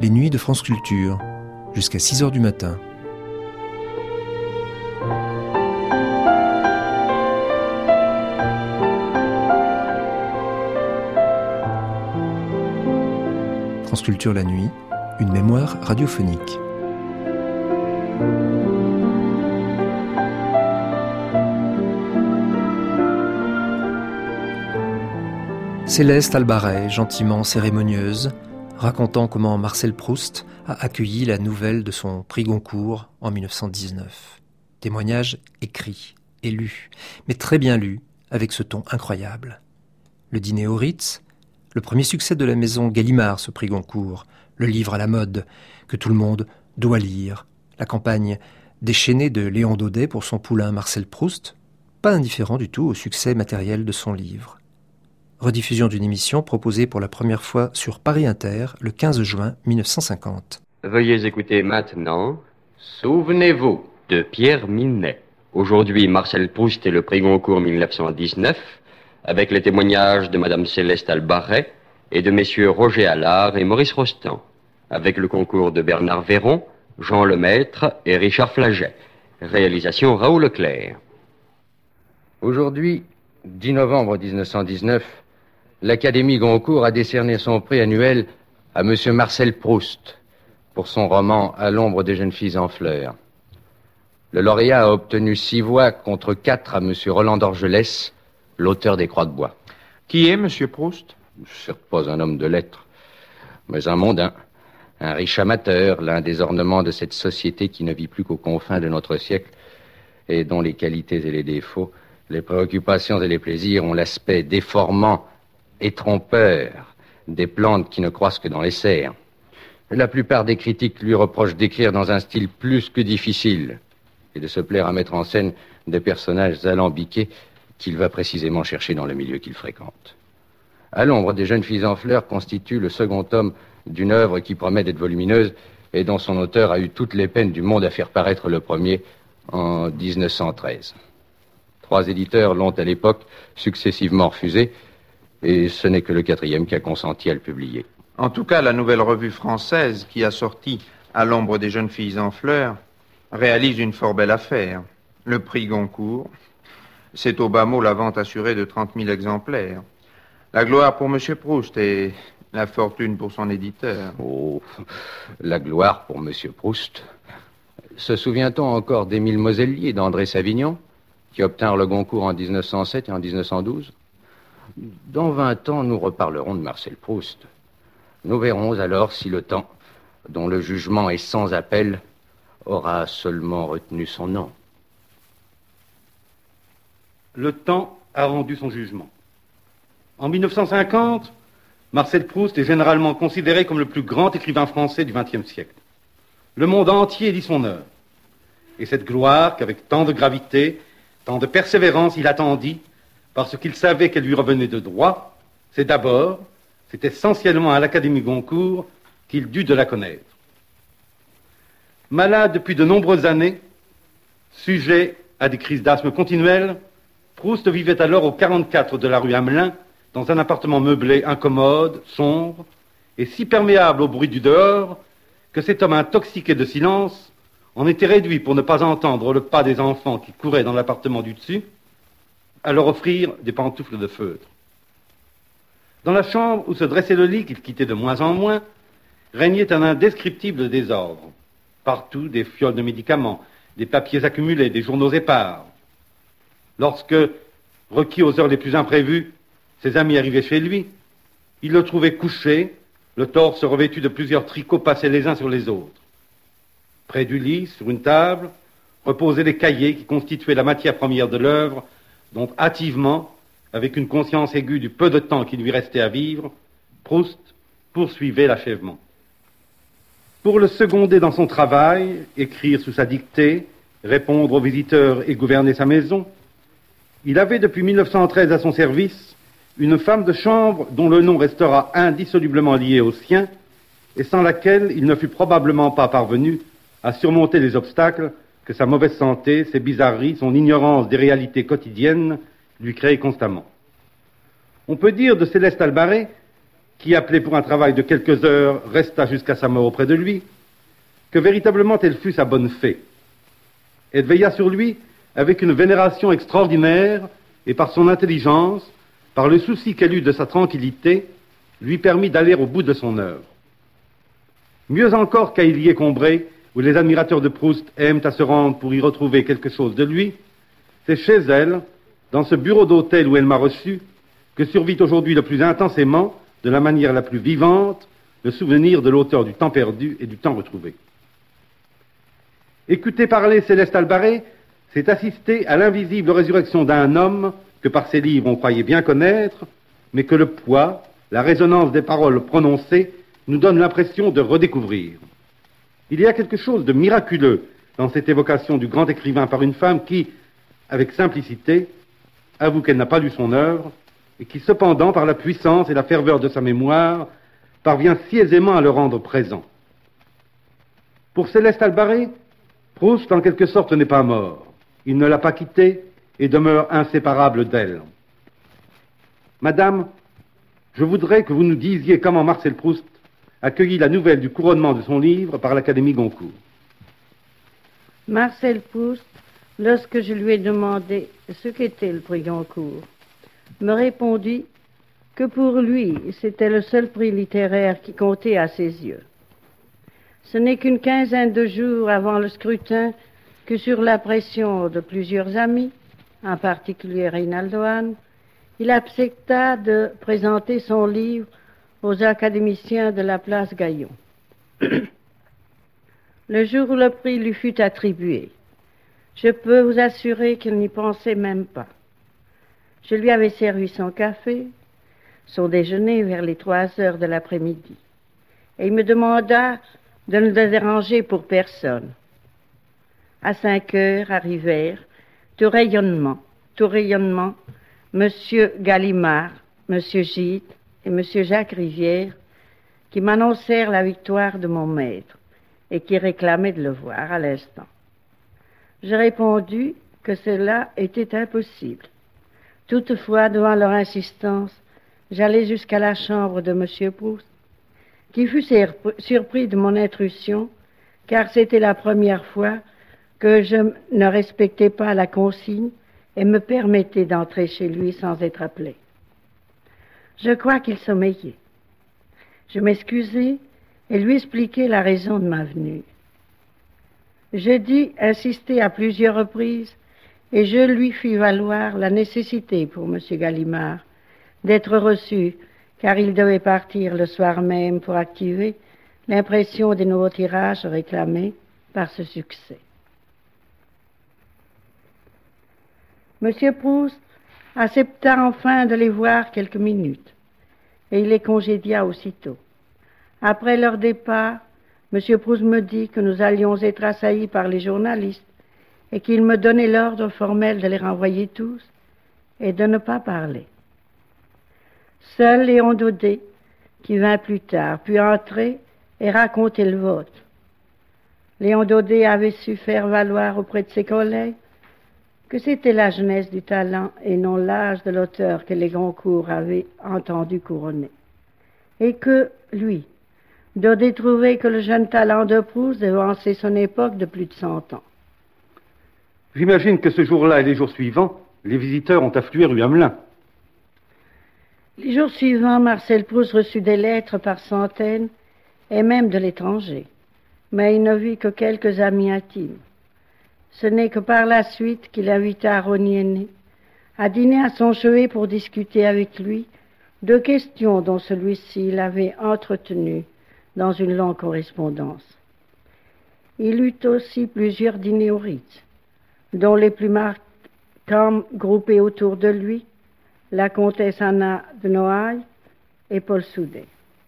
les nuits de France Culture, jusqu'à 6h du matin. France Culture la nuit, une mémoire radiophonique. Céleste Albaret, gentiment cérémonieuse, racontant comment Marcel Proust a accueilli la nouvelle de son prix Goncourt en 1919. Témoignage écrit et lu, mais très bien lu, avec ce ton incroyable. Le dîner au Ritz, le premier succès de la maison Gallimard, ce prix Goncourt, le livre à la mode, que tout le monde doit lire, la campagne déchaînée de Léon Daudet pour son poulain Marcel Proust, pas indifférent du tout au succès matériel de son livre. Rediffusion d'une émission proposée pour la première fois sur Paris Inter le 15 juin 1950. Veuillez écouter maintenant Souvenez-vous de Pierre Minet. Aujourd'hui, Marcel Proust et le prix Goncourt 1919, avec les témoignages de Madame Céleste Albaret et de messieurs Roger Allard et Maurice Rostand, avec le concours de Bernard Véron, Jean Lemaître et Richard Flaget. Réalisation Raoul Leclerc. Aujourd'hui, 10 novembre 1919, l'Académie Goncourt a décerné son prix annuel à M. Marcel Proust pour son roman « À l'ombre des jeunes filles en fleurs ». Le lauréat a obtenu 6 voix contre 4 à M. Roland d'Orgelès, l'auteur des Croix de bois. Qui est M. Proust ? Certes pas un homme de lettres, mais un mondain, un riche amateur, l'un des ornements de cette société qui ne vit plus qu'aux confins de notre siècle et dont les qualités et les défauts, les préoccupations et les plaisirs ont l'aspect déformant et trompeur des plantes qui ne croissent que dans les serres. La plupart des critiques lui reprochent d'écrire dans un style plus que difficile et de se plaire à mettre en scène des personnages alambiqués qu'il va précisément chercher dans le milieu qu'il fréquente. À l'ombre des jeunes filles en fleurs constitue le second tome d'une œuvre qui promet d'être volumineuse et dont son auteur a eu toutes les peines du monde à faire paraître le premier en 1913. 3 éditeurs l'ont à l'époque successivement refusé et ce n'est que le 4e qui a consenti à le publier. En tout cas, la Nouvelle Revue Française, qui a sorti À l'ombre des jeunes filles en fleurs, réalise une fort belle affaire. Le prix Goncourt, c'est au bas mot la vente assurée de 30 000 exemplaires. La gloire pour M. Proust et la fortune pour son éditeur. Oh, la gloire pour M. Proust. Se souvient-on encore d'Émile Moselier et d'André Savignon, qui obtinrent le Goncourt en 1907 et en 1912 ? Dans 20 ans, nous reparlerons de Marcel Proust. Nous verrons alors si le temps, dont le jugement est sans appel, aura seulement retenu son nom. Le temps a rendu son jugement. En 1950, Marcel Proust est généralement considéré comme le plus grand écrivain français du XXe siècle. Le monde entier lit son œuvre. Et cette gloire qu'avec tant de gravité, tant de persévérance il attendit, parce qu'il savait qu'elle lui revenait de droit, c'est essentiellement à l'Académie Goncourt qu'il dut de la connaître. Malade depuis de nombreuses années, sujet à des crises d'asthme continuelles, Proust vivait alors au 44 de la rue Hamelin, dans un appartement meublé, incommode, sombre, et si perméable au bruit du dehors, que cet homme intoxiqué de silence en était réduit, pour ne pas entendre le pas des enfants qui couraient dans l'appartement du dessus, à leur offrir des pantoufles de feutre. Dans la chambre où se dressait le lit qu'il quittait de moins en moins, régnait un indescriptible désordre. Partout, des fioles de médicaments, des papiers accumulés, des journaux épars. Lorsque, requis aux heures les plus imprévues, ses amis arrivaient chez lui, il le trouvait couché, le torse revêtu de plusieurs tricots passés les uns sur les autres. Près du lit, sur une table, reposaient les cahiers qui constituaient la matière première de l'œuvre, dont hâtivement, avec une conscience aiguë du peu de temps qui lui restait à vivre, Proust poursuivait l'achèvement. Pour le seconder dans son travail, écrire sous sa dictée, répondre aux visiteurs et gouverner sa maison, il avait depuis 1913 à son service une femme de chambre dont le nom restera indissolublement lié au sien et sans laquelle il ne fut probablement pas parvenu à surmonter les obstacles que sa mauvaise santé, ses bizarreries, son ignorance des réalités quotidiennes lui créaient constamment. On peut dire de Céleste Albaret qui, appelée pour un travail de quelques heures, resta jusqu'à sa mort auprès de lui, que véritablement elle fut sa bonne fée. Elle veilla sur lui avec une vénération extraordinaire et par son intelligence, par le souci qu'elle eut de sa tranquillité, lui permit d'aller au bout de son œuvre. Mieux encore qu'à Illier-Combray, où les admirateurs de Proust aiment à se rendre pour y retrouver quelque chose de lui, c'est chez elle, dans ce bureau d'hôtel où elle m'a reçu, que survit aujourd'hui le plus intensément, de la manière la plus vivante, le souvenir de l'auteur du temps perdu et du temps retrouvé. Écouter parler Céleste Albaret, c'est assister à l'invisible résurrection d'un homme que par ses livres on croyait bien connaître, mais que le poids, la résonance des paroles prononcées nous donne l'impression de redécouvrir. Il y a quelque chose de miraculeux dans cette évocation du grand écrivain par une femme qui, avec simplicité, avoue qu'elle n'a pas lu son œuvre et qui, cependant, par la puissance et la ferveur de sa mémoire, parvient si aisément à le rendre présent. Pour Céleste Albaret, Proust, en quelque sorte, n'est pas mort. Il ne l'a pas quittée et demeure inséparable d'elle. Madame, je voudrais que vous nous disiez comment Marcel Proust accueillit la nouvelle du couronnement de son livre par l'Académie Goncourt. Marcel Proust, lorsque je lui ai demandé ce qu'était le prix Goncourt, me répondit que pour lui, c'était le seul prix littéraire qui comptait à ses yeux. Ce n'est qu'une quinzaine de jours avant le scrutin que, sur la pression de plusieurs amis, en particulier Reynaldo Hahn, il accepta de présenter son livre aux académiciens de la place Gaillon. Le jour où le prix lui fut attribué, je peux vous assurer qu'il n'y pensait même pas. Je lui avais servi son café, son déjeuner vers les 3 heures de l'après-midi, et il me demanda de ne le déranger pour personne. À 5 heures arrivèrent, tout rayonnement, Monsieur Gallimard, Monsieur Gide et Monsieur Jacques Rivière, qui m'annoncèrent la victoire de mon maître et qui réclamaient de le voir à l'instant. Je répondis que cela était impossible. Toutefois, devant leur insistance, j'allai jusqu'à la chambre de Monsieur Proust, qui fut surpris de mon intrusion, car c'était la première fois que je ne respectais pas la consigne et me permettais d'entrer chez lui sans être appelé. Je crois qu'il sommeillait. Je m'excusai et lui expliquai la raison de ma venue. Je dis insister à plusieurs reprises et je lui fis valoir la nécessité pour M. Gallimard d'être reçu, car il devait partir le soir même pour activer l'impression des nouveaux tirages réclamés par ce succès. M. Proust accepta enfin de les voir quelques minutes, et il les congédia aussitôt. Après leur départ, M. Proust me dit que nous allions être assaillis par les journalistes et qu'il me donnait l'ordre formel de les renvoyer tous et de ne pas parler. Seul Léon Daudet, qui vint plus tard, put entrer et raconter le vote. Léon Daudet avait su faire valoir auprès de ses collègues que c'était la jeunesse du talent et non l'âge de l'auteur que les Goncourt avaient entendu couronner. Et que, lui, Daudet trouvait que le jeune talent de Proust devançait son époque de plus de 100 ans. J'imagine que ce jour-là et les jours suivants, les visiteurs ont afflué rue Hamelin. Les jours suivants, Marcel Proust reçut des lettres par centaines, et même de l'étranger, mais il ne vit que quelques amis intimes. Ce n'est que par la suite qu'il invita Rosny Aîné à dîner à son chevet pour discuter avec lui de questions dont celui-ci l'avait entretenu dans une longue correspondance. Il eut aussi plusieurs dîners au Ritz, dont les plus marquants groupés autour de lui, la comtesse Anna de Noailles et Paul Soudet.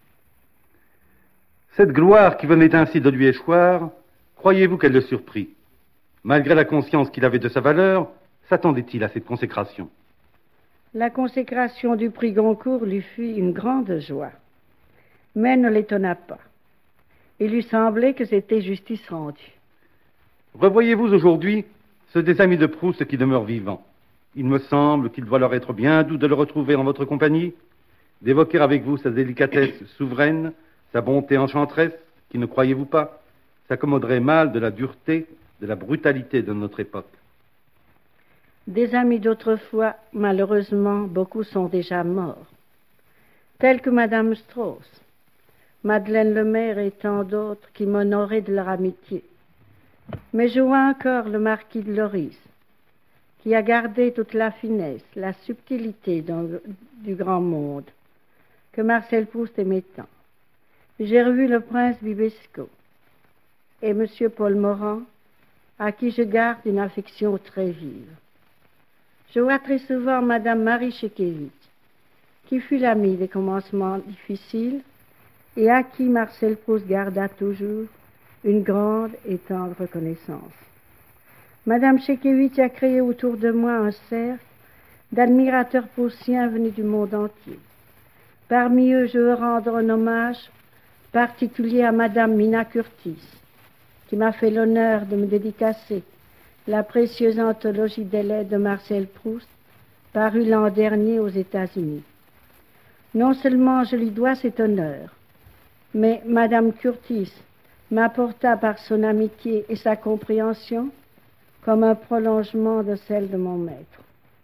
Cette gloire qui venait ainsi de lui échoir, croyez-vous qu'elle le surprit? Malgré la conscience qu'il avait de sa valeur, s'attendait-il à cette consécration? La consécration du prix Goncourt lui fut une grande joie, mais ne l'étonna pas. Il lui semblait que c'était justice rendue. Revoyez-vous aujourd'hui ceux des amis de Proust qui demeurent vivants? Il me semble qu'il doit leur être bien doux de le retrouver en votre compagnie. d'évoquer avec vous sa délicatesse souveraine, sa bonté enchanteresse, qui, ne croyez-vous pas, s'accommoderait mal de la dureté, de la brutalité de notre époque. Des amis d'autrefois, malheureusement, beaucoup sont déjà morts, tels que Madame Strauss, Madeleine Lemaire et tant d'autres qui m'honoraient de leur amitié. Mais je vois encore le marquis de Loris, qui a gardé toute la finesse, la subtilité du grand monde, que Marcel Proust aimait tant. J'ai revu le prince Bibesco et M. Paul Morand, à qui je garde une affection très vive. Je vois très souvent Madame Marie Shekiewicz, qui fut l'amie des commencements difficiles et à qui Marcel Proust garda toujours une grande et tendre reconnaissance. Madame Shekiewicz a créé autour de moi un cercle d'admirateurs proustiens venus du monde entier. Parmi eux, je veux rendre un hommage particulier à Madame Mina Curtis, qui m'a fait l'honneur de me dédicacer la précieuse anthologie des lettres de Marcel Proust, parue l'an dernier aux États-Unis. Non seulement je lui dois cet honneur, mais Madame Curtis m'apporta par son amitié et sa compréhension comme un prolongement de celle de mon maître.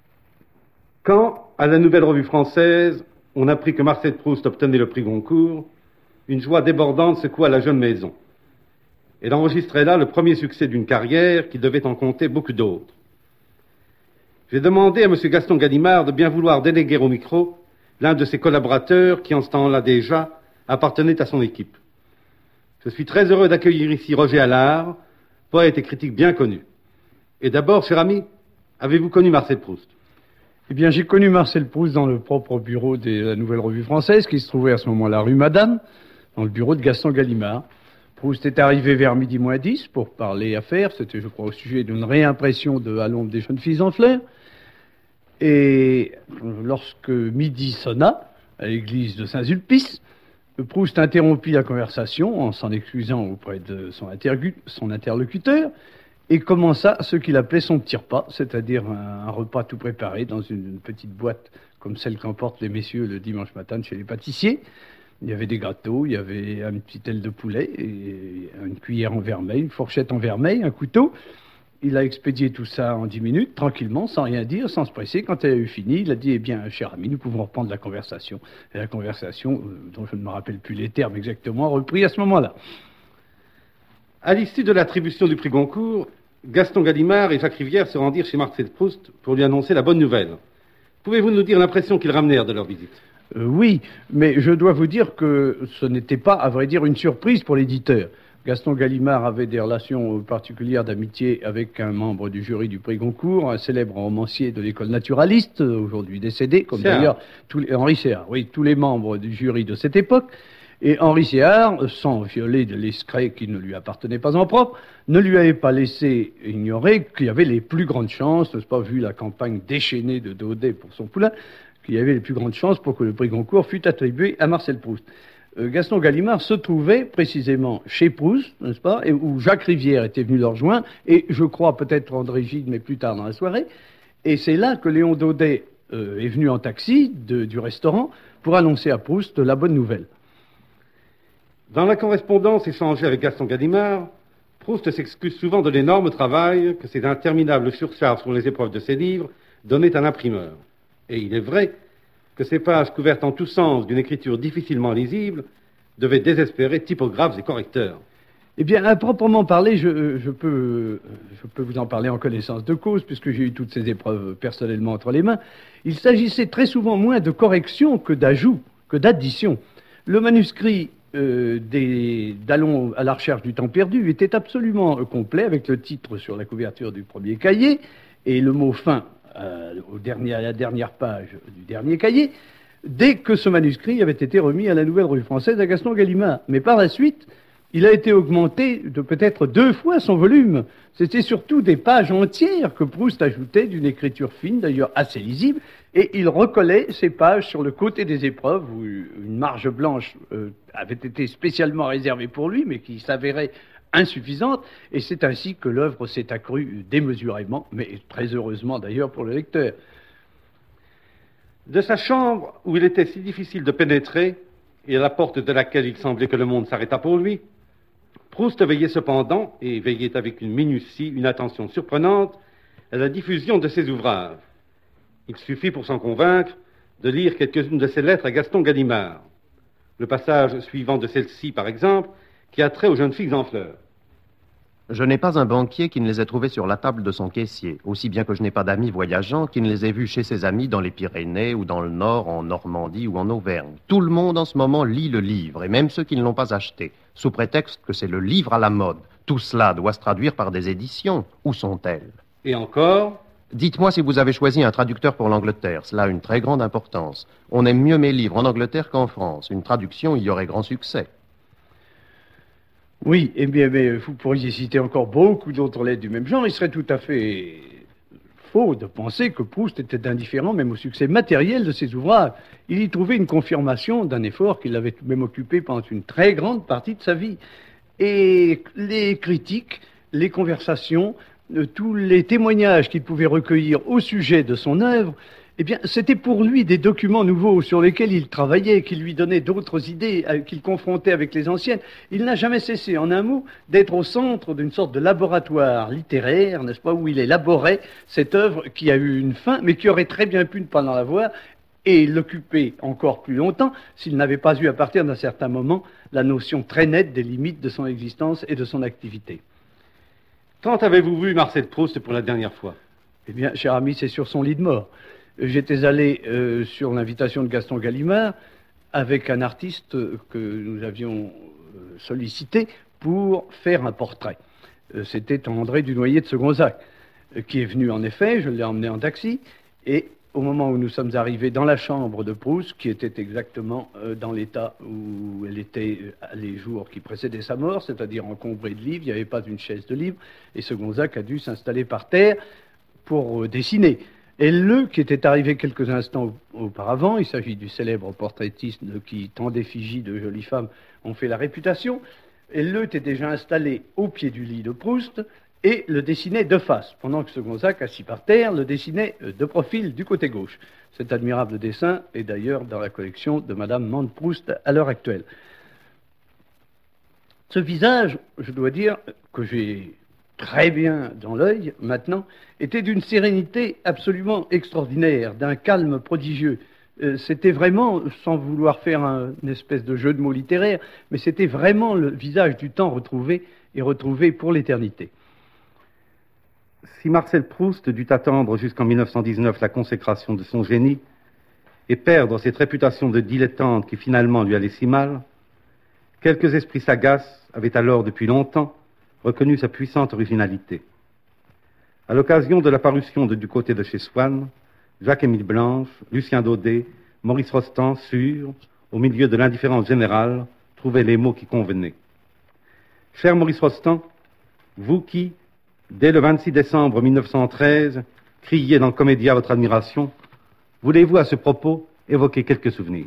Quand, à la Nouvelle Revue Française, on apprit que Marcel Proust obtenait le prix Goncourt, une joie débordante secoua la jeune maison. Elle enregistrait là le premier succès d'une carrière qui devait en compter beaucoup d'autres. J'ai demandé à M. Gaston Gallimard de bien vouloir déléguer au micro l'un de ses collaborateurs qui, en ce temps-là déjà, appartenait à son équipe. Je suis très heureux d'accueillir ici Roger Allard, poète et critique bien connu. Et d'abord, cher ami, avez-vous connu Marcel Proust? Eh bien, j'ai connu Marcel Proust dans le propre bureau de la Nouvelle Revue Française, qui se trouvait à ce moment-là rue Madame, dans le bureau de Gaston Gallimard. Proust est arrivé vers midi moins 10 pour parler affaires. C'était, je crois, au sujet d'une réimpression de À l'ombre des jeunes filles en fleurs. Et lorsque midi sonna, à l'église de Saint-Sulpice, Proust interrompit la conversation en s'en excusant auprès de son interlocuteur et commença ce qu'il appelait son petit repas, c'est-à-dire un repas tout préparé dans une petite boîte comme celle qu'emportent les messieurs le dimanche matin chez les pâtissiers. Il y avait des gâteaux, il y avait un petit aile de poulet, et une cuillère en vermeil, une fourchette en vermeil, un couteau. Il a expédié tout ça en 10 minutes, tranquillement, sans rien dire, sans se presser. Quand elle a eu fini, il a dit, eh bien, cher ami, nous pouvons reprendre la conversation. Et la conversation, dont je ne me rappelle plus les termes exactement, reprit à ce moment-là. À l'issue de l'attribution du prix Goncourt, Gaston Gallimard et Jacques Rivière se rendirent chez Marcel Proust pour lui annoncer la bonne nouvelle. Pouvez-vous nous dire l'impression qu'ils ramenèrent de leur visite? Oui, mais je dois vous dire que ce n'était pas, à vrai dire, une surprise pour l'éditeur. Gaston Gallimard avait des relations particulières d'amitié avec un membre du jury du prix Goncourt, un célèbre romancier de l'école naturaliste, aujourd'hui décédé, comme d'ailleurs Henri Séard, oui, tous les membres du jury de cette époque. Et Henri Séard, sans violer de l'escret qui ne lui appartenait pas en propre, ne lui avait pas laissé ignorer qu'il y avait les plus grandes chances, n'est-ce pas, vu la campagne déchaînée de Daudet pour son poulain, qu'il y avait les plus grandes chances pour que le prix Goncourt fût attribué à Marcel Proust. Gaston Gallimard se trouvait précisément chez Proust, n'est-ce pas, et où Jacques Rivière était venu le rejoindre, et je crois peut-être André Gide, mais plus tard dans la soirée, et c'est là que Léon Daudet est venu en taxi du restaurant pour annoncer à Proust la bonne nouvelle. Dans la correspondance échangée avec Gaston Gallimard, Proust s'excuse souvent de l'énorme travail que ces interminables surcharges sur les épreuves de ses livres donnaient à l'imprimeur. Et il est vrai que ces pages couvertes en tous sens d'une écriture difficilement lisible devaient désespérer typographes et correcteurs. Eh bien, à proprement parler, je peux vous en parler en connaissance de cause, puisque j'ai eu toutes ces épreuves personnellement entre les mains. Il s'agissait très souvent moins de correction que d'ajout, que d'addition. Le manuscrit d'Allons à la recherche du temps perdu était absolument complet, avec le titre sur la couverture du premier cahier et le mot fin à la dernière page du dernier cahier, dès que ce manuscrit avait été remis à la Nouvelle Revue Française à Gaston Gallimard. Mais par la suite, il a été augmenté de peut-être 2 fois son volume. C'était surtout des pages entières que Proust ajoutait d'une écriture fine, d'ailleurs assez lisible, et il recollait ces pages sur le côté des épreuves où une marge blanche avait été spécialement réservée pour lui, mais qui s'avérait insuffisante, et c'est ainsi que l'œuvre s'est accrue démesurément, mais très heureusement d'ailleurs pour le lecteur. De sa chambre, où il était si difficile de pénétrer, et à la porte de laquelle il semblait que le monde s'arrêtât pour lui, Proust veillait cependant, et veillait avec une minutie, une attention surprenante, à la diffusion de ses ouvrages. Il suffit pour s'en convaincre de lire quelques-unes de ses lettres à Gaston Gallimard. Le passage suivant de celle-ci, par exemple, qui a trait aux jeunes filles en fleurs. Je n'ai pas un banquier qui ne les ait trouvées sur la table de son caissier, aussi bien que je n'ai pas d'amis voyageants qui ne les ait vus chez ses amis dans les Pyrénées ou dans le Nord, en Normandie ou en Auvergne. Tout le monde en ce moment lit le livre, et même ceux qui ne l'ont pas acheté, sous prétexte que c'est le livre à la mode. Tout cela doit se traduire par des éditions. Où sont-elles? Et encore? Dites-moi si vous avez choisi un traducteur pour l'Angleterre. Cela a une très grande importance. On aime mieux mes livres en Angleterre qu'en France. Une traduction y aurait grand succès. Oui, eh bien, mais vous pourriez citer encore beaucoup d'autres lettres du même genre. Il serait tout à fait faux de penser que Proust était indifférent même au succès matériel de ses ouvrages. Il y trouvait une confirmation d'un effort qui l'avait tout de même occupé pendant une très grande partie de sa vie. Et les critiques, les conversations, tous les témoignages qu'il pouvait recueillir au sujet de son œuvre, eh bien, c'était pour lui des documents nouveaux sur lesquels il travaillait, qui lui donnaient d'autres idées, qu'il confrontait avec les anciennes. Il n'a jamais cessé, en un mot, d'être au centre d'une sorte de laboratoire littéraire, n'est-ce pas, où il élaborait cette œuvre qui a eu une fin, mais qui aurait très bien pu ne pas en avoir, et l'occuper encore plus longtemps s'il n'avait pas eu, à partir d'un certain moment, la notion très nette des limites de son existence et de son activité. Quand avez-vous vu Marcel Proust pour la dernière fois? Eh bien, cher ami, c'est sur son lit de mort. J'étais allé sur l'invitation de Gaston Gallimard avec un artiste que nous avions sollicité pour faire un portrait. C'était André Dunoyer de Segonzac, qui est venu en effet, je l'ai emmené en taxi, et au moment où nous sommes arrivés dans la chambre de Proust, qui était exactement dans l'état où elle était les jours qui précédaient sa mort, c'est-à-dire encombrée de livres, il n'y avait pas une chaise de livres, et Segonzac a dû s'installer par terre pour dessiner. Helleu, qui était arrivé quelques instants auparavant, il s'agit du célèbre portraitiste qui, tant d'effigies de jolies femmes ont fait la réputation, Helleu était déjà installé au pied du lit de Proust et le dessinait de face, pendant que Segonzac, assis par terre, le dessinait de profil du côté gauche. Cet admirable dessin est d'ailleurs dans la collection de Madame Mande-Proust à l'heure actuelle. Ce visage, je dois dire que j'ai très bien dans l'œil maintenant, était d'une sérénité absolument extraordinaire, d'un calme prodigieux. C'était vraiment, sans vouloir faire une espèce de jeu de mots littéraire, mais c'était vraiment le visage du temps retrouvé et retrouvé pour l'éternité. Si Marcel Proust dut attendre jusqu'en 1919 la consécration de son génie et perdre cette réputation de dilettante qui finalement lui allait si mal, quelques esprits sagaces avaient alors depuis longtemps reconnu sa puissante originalité. À l'occasion de la parution de Du côté de chez Swann, Jacques-Émile Blanche, Lucien Daudet, Maurice Rostand, au milieu de l'indifférence générale, trouvaient les mots qui convenaient. Cher Maurice Rostand, vous qui, dès le 26 décembre 1913, criez dans Comédia votre admiration, voulez-vous à ce propos évoquer quelques souvenirs?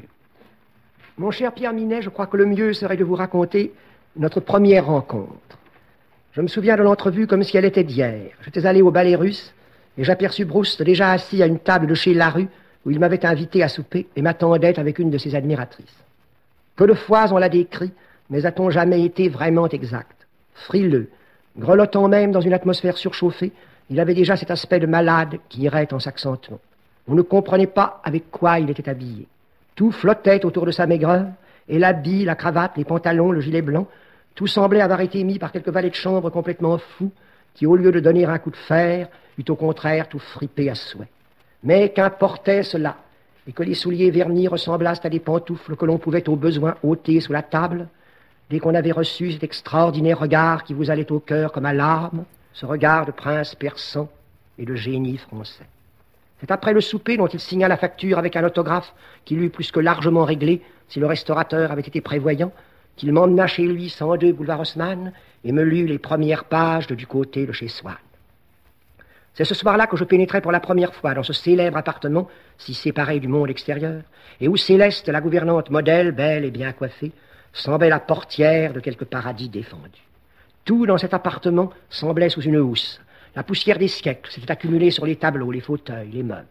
Mon cher Pierre Minet, je crois que le mieux serait de vous raconter notre première rencontre. Je me souviens de l'entrevue comme si elle était d'hier. J'étais allé au Ballet Russe et j'aperçus Proust déjà assis à une table de chez Larue où il m'avait invité à souper et m'attendait avec une de ses admiratrices. Peu de fois on l'a décrit, mais a-t-on jamais été vraiment exact? Frileux, grelottant même dans une atmosphère surchauffée, il avait déjà cet aspect de malade qui irait en s'accentuant. On ne comprenait pas avec quoi il était habillé. Tout flottait autour de sa maigreur, et l'habit, la cravate, les pantalons, le gilet blanc, tout semblait avoir été mis par quelques valets de chambre complètement fous, qui, au lieu de donner un coup de fer, eût au contraire tout fripé à souhait. Mais qu'importait cela, et que les souliers vernis ressemblassent à des pantoufles que l'on pouvait au besoin ôter sous la table, dès qu'on avait reçu cet extraordinaire regard qui vous allait au cœur comme à l'arme, ce regard de prince persan et de génie français. C'est après le souper dont il signa la facture avec un autographe qui l'eût plus que largement réglé si le restaurateur avait été prévoyant, qu'il m'emmena chez lui 102 boulevard Haussmann et me lut les premières pages de Du côté de chez Swann. C'est ce soir-là que je pénétrai pour la première fois dans ce célèbre appartement, si séparé du monde extérieur, et où Céleste, la gouvernante modèle, belle et bien coiffée, semblait la portière de quelque paradis défendu. Tout dans cet appartement semblait sous une housse. La poussière des siècles s'était accumulée sur les tableaux, les fauteuils, les meubles.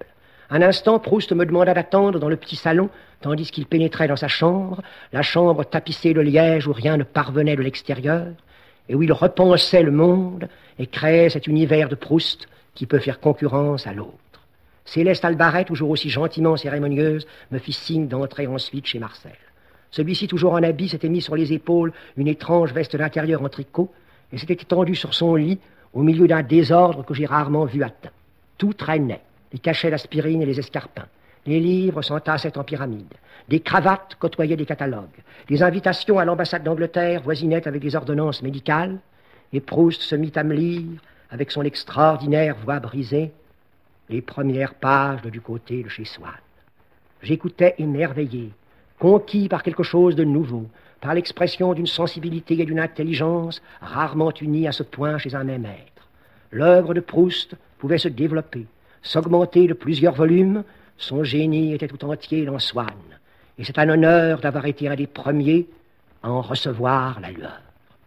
Un instant, Proust me demanda d'attendre dans le petit salon, tandis qu'il pénétrait dans sa chambre, la chambre tapissée de liège où rien ne parvenait de l'extérieur, et où il repensait le monde et créait cet univers de Proust qui peut faire concurrence à l'autre. Céleste Albaret, toujours aussi gentiment cérémonieuse, me fit signe d'entrer ensuite chez Marcel. Celui-ci, toujours en habit, s'était mis sur les épaules une étrange veste d'intérieur en tricot et s'était étendu sur son lit au milieu d'un désordre que j'ai rarement vu atteint. Tout traînait, les cachets d'aspirine et les escarpins. Les livres s'entassaient en pyramide. Des cravates côtoyaient des catalogues. Des invitations à l'ambassade d'Angleterre voisinaient avec des ordonnances médicales. Et Proust se mit à me lire, avec son extraordinaire voix brisée, les premières pages de Du côté de chez Swann. J'écoutais émerveillé, conquis par quelque chose de nouveau, par l'expression d'une sensibilité et d'une intelligence rarement unies à ce point chez un même être. L'œuvre de Proust pouvait se développer, s'augmenter de plusieurs volumes. Son génie était tout entier dans Swann, et c'est un honneur d'avoir été un des premiers à en recevoir la lueur.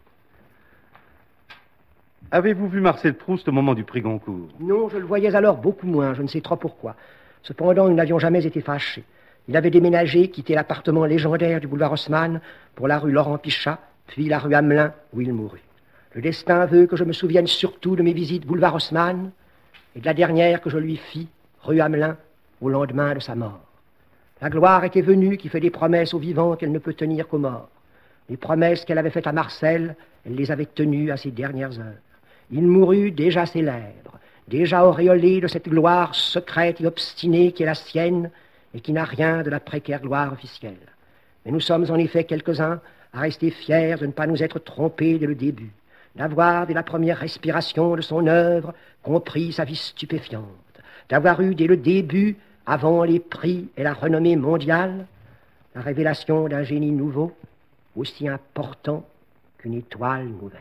Avez-vous vu Marcel Proust au moment du prix Goncourt? Non, je le voyais alors beaucoup moins, je ne sais trop pourquoi. Cependant, nous n'avions jamais été fâchés. Il avait déménagé, quitté l'appartement légendaire du boulevard Haussmann pour la rue Laurent-Pichat, puis la rue Hamelin, où il mourut. Le destin veut que je me souvienne surtout de mes visites boulevard Haussmann et de la dernière que je lui fis, rue Hamelin, au lendemain de sa mort. La gloire était venue qui fait des promesses aux vivants qu'elle ne peut tenir qu'aux morts. Les promesses qu'elle avait faites à Marcel, elle les avait tenues à ses dernières heures. Il mourut déjà célèbre, déjà auréolé de cette gloire secrète et obstinée qui est la sienne et qui n'a rien de la précaire gloire officielle. Mais nous sommes en effet quelques-uns à rester fiers de ne pas nous être trompés dès le début, d'avoir dès la première respiration de son œuvre compris sa vie stupéfiante, d'avoir eu dès le début, avant les prix et la renommée mondiale, la révélation d'un génie nouveau, aussi important qu'une étoile nouvelle.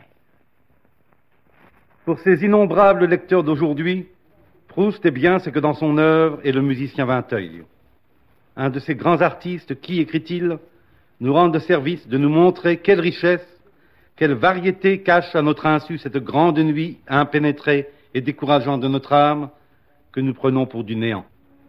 Pour ces innombrables lecteurs d'aujourd'hui, Proust est bien ce que dans son œuvre est le musicien Vinteuil. Un de ces grands artistes qui, écrit-il, nous rendent le service de nous montrer quelle richesse, quelle variété cache à notre insu cette grande nuit impénétrée et décourageante de notre âme que nous prenons pour du néant.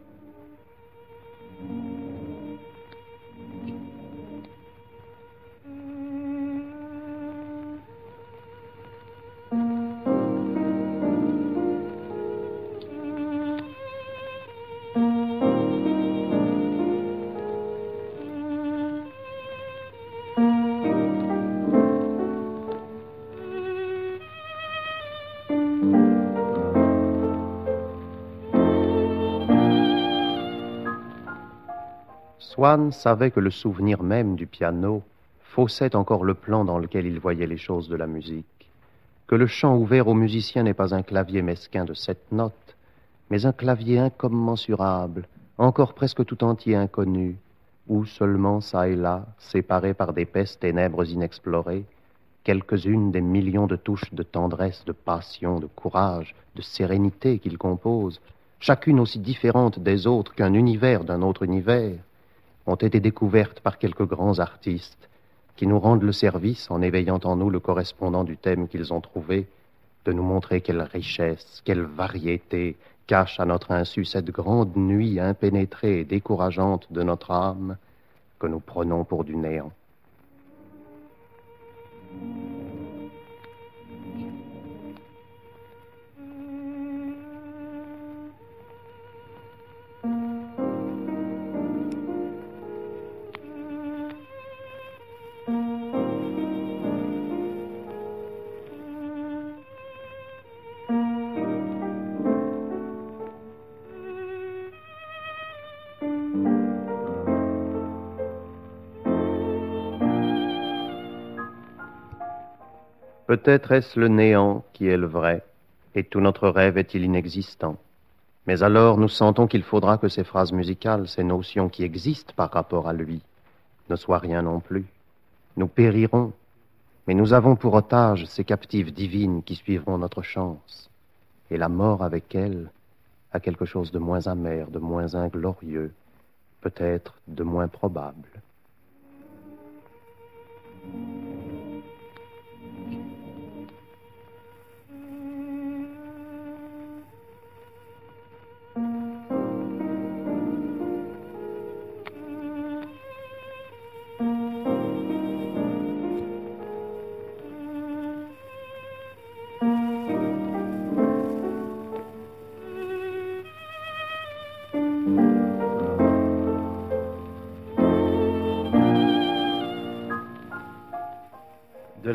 Swann savait que le souvenir même du piano faussait encore le plan dans lequel il voyait les choses de la musique, que le chant ouvert aux musiciens n'est pas un clavier mesquin de 7 notes, mais un clavier incommensurable, encore presque tout entier inconnu, où seulement çà et là, séparés par d'épaisses ténèbres inexplorées, quelques-unes des millions de touches de tendresse, de passion, de courage, de sérénité qu'il compose, chacune aussi différente des autres qu'un univers d'un autre univers, ont été découvertes par quelques grands artistes qui nous rendent le service, en éveillant en nous le correspondant du thème qu'ils ont trouvé, de nous montrer quelle richesse, quelle variété cache à notre insu cette grande nuit impénétrée et décourageante de notre âme que nous prenons pour du néant. Peut-être est-ce le néant qui est le vrai, et tout notre rêve est-il inexistant. Mais alors nous sentons qu'il faudra que ces phrases musicales, ces notions qui existent par rapport à lui, ne soient rien non plus. Nous périrons, mais nous avons pour otage ces captives divines qui suivront notre chance. Et la mort avec elles a quelque chose de moins amer, de moins inglorieux, peut-être de moins probable.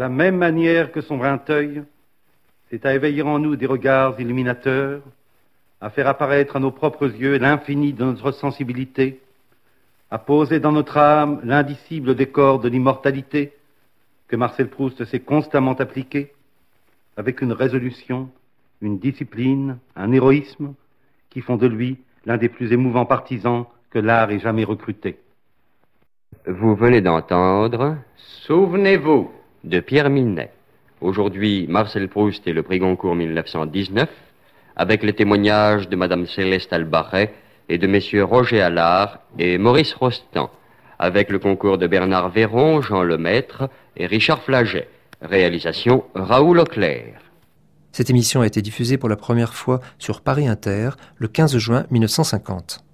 la même manière que son brinteuil, c'est à éveiller en nous des regards illuminateurs, à faire apparaître à nos propres yeux l'infini de notre sensibilité, à poser dans notre âme l'indicible décor de l'immortalité que Marcel Proust s'est constamment appliqué, avec une résolution, une discipline, un héroïsme qui font de lui l'un des plus émouvants partisans que l'art ait jamais recruté. Vous venez d'entendre Souvenez-vous de Pierre Milnet. Aujourd'hui, Marcel Proust et le prix Goncourt 1919, avec les témoignages de Madame Céleste Albaret et de messieurs Roger Allard et Maurice Rostand, avec le concours de Bernard Véron, Jean Lemaître et Richard Flaget. Réalisation Raoul Auclair. Cette émission a été diffusée pour la première fois sur Paris Inter le 15 juin 1950.